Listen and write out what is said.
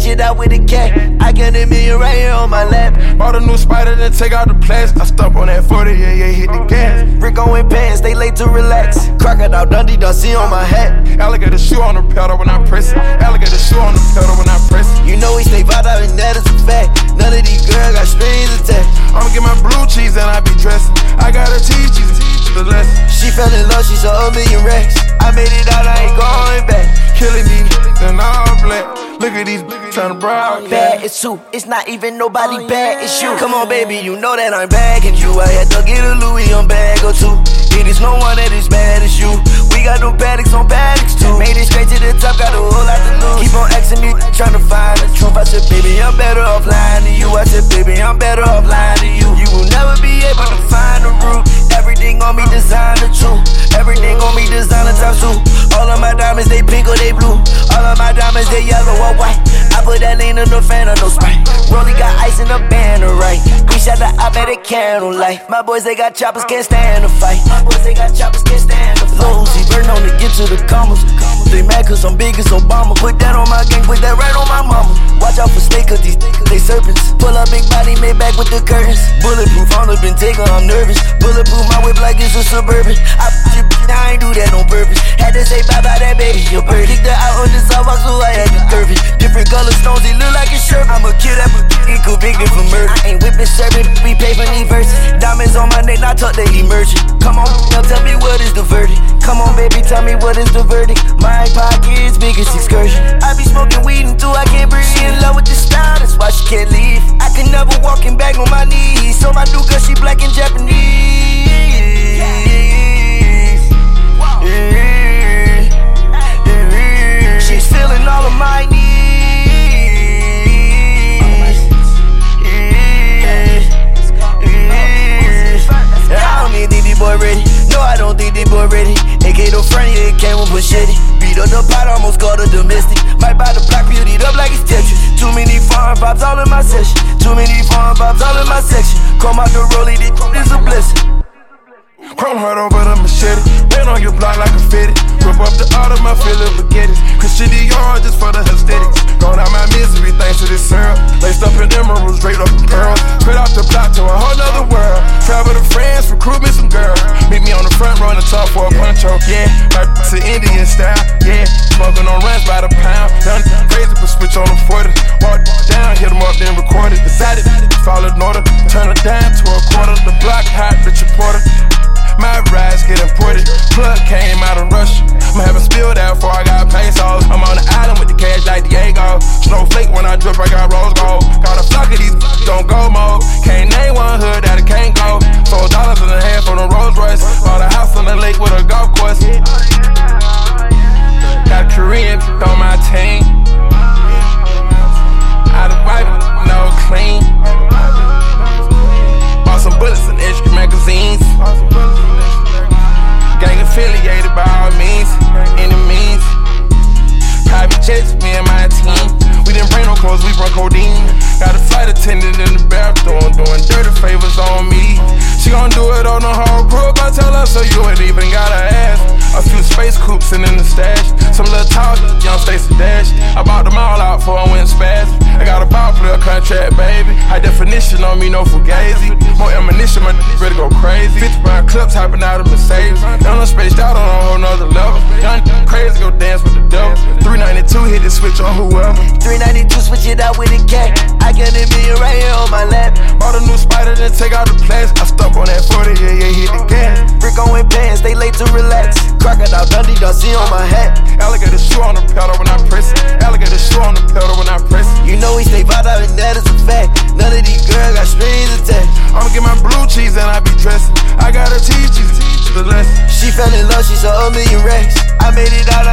it out with a cat. I got a million right here on my lap. Bought a new Spider, then take out the plastic. I stump on that 40, yeah, hit the gas. Rico in pants, they late to relax. Crocodile Dundee, Dusty on my hat. Alligator shoe on the pedal when I press it. Alligator shoe on the pedal when I press it. You know we stay vibe out and that is a fact. None of these girls got strings attached. I'ma get my blue cheese and I be dressing. I got her teach cheese the lesson. She fell in love, she saw a million racks. I made it out, I ain't going back. Killing these and all black. Look at these tryna broadcast. Bad, it's two, it's not even nobody bad, it's you. Come on, baby, you know that I'm bagging you. I had to get a Louis on bag or two. It is no one that is bad as you. We got no paddocks on paddocks too. Made it straight to the top, got a whole lot to lose. Keep on asking me, tryna find the truth. I said, baby, I'm better off lying to you. I said, baby, I'm better off lying to you. You will never be able to find the root. Everything on me designer too. Everything on me designer top too. All of my diamonds, they pink or they blue. All of my diamonds, they yellow or white. I put that lean in the fan or no Sprite. Rolly got ice in the banner, right? We shot the op at a candlelight. My boys, they got choppers, can't stand a fight. My boys, they got choppers, can't stand a fight. Low Uzi, burn on to get to the commas. They mad cause I'm big as Obama. Put that on my gang, put that right on my mama. Watch out for snake cause these they serpents. Pull up big body, made back with the curtains. Bulletproof, on the been taken, I'm nervous. Bulletproof, my whip like it's a Suburban. I ain't do that on purpose. Had to say bye bye that baby, your bird. Kicked her out on the sidewalk, so I had to curve it. Different color stones, he look like a shirt. I'ma kill that, but get convicted for murder. I ain't whipping serving, we pay for these verses. Diamonds on my neck, not tuck the emergent. Come on, now tell me what is the verdict. Come on, baby, tell me what is the verdict. My pocket's biggest excursion. I be smoking weed until I can't breathe. She in love with the style, that's why she can't leave. I can never walking back on my knees. So my new girl, she black and Japanese. She's feeling all of my needs. I don't think these boy ready. No, I don't think these boy ready. AK no friendly, it came with machete. Beat up the pot, almost called a domestic. Might buy the block, build it up like it's Tetris. Too many foreign pops all in my session. Too many foreign pops all in my section. Come out the rollie, this is a blessing. Chrome heart over the machete. Been on your block like a fitted. Rip up the art of my feeling baguettes. Christian Dior just for the aesthetics. Gone out my misery thanks to this syrup. Laced up in emeralds, draped up in pearls. Spread out the block to a whole nother world. Travel to France, recruit me some girls. Meet me on the front row in the top for a poncho. Yeah, like to Indian style. Yeah, smoking on runs by the pound. Done crazy but switch on the 40. Walk down, hit them up then record it. Decided fall in order. Turn a dime to a quarter. The block hot, Richard Porter. My rides get imported. Plug came out of Russia. I'm having spilled out before I got pesos. I'm on the island with the cash like Diego. Snowflake when I drip, I got rose gold. Got a flock of these don't go mode. Can't name one hood that it can't go. $4.50 on a Rolls Royce. Bought a house on the lake with a golf course. Got a Korean on my team. Out of wipe, no clean. Bought some bullets and extra magazines. Gang affiliated by all means, any means. Private jets, me and my team. We didn't bring no clothes, we brought codeine. Got a flight attendant in the bathroom doing dirty favors on me. She gon' do it on the whole group, I tell her so you ain't even gotta ask. A few space coupes and in the stash. Some little tall, young Stacey Dash. I bought them all out before I went spaz. I got a ball player contract, baby. High definition on me, no fugazi. More ammunition, my ready to go crazy. 50 round clips hopping out of Mercedes. Young spaced out on a whole nother level. Young crazy, go dance with the devil. 392 hit the switch on whoever. 392 switch it out with a cat. I got a million right here on my lap. Bought a new Spider, then take out the plastic. I stump on that 40, yeah, hit the gas. Rico in pants, they late to relax. Crocodile Dundee, Dusty on my hat. Alligator shoe on the pedal when I press it. Alligator shoe on the pedal when I press it. You know we stay vibe out and that is a fact. None of these girls got strings attached. I'ma get my blue cheese and I be dressing. I got her teach cheese the lesson. She fell in love, she saw a million racks. I made it out,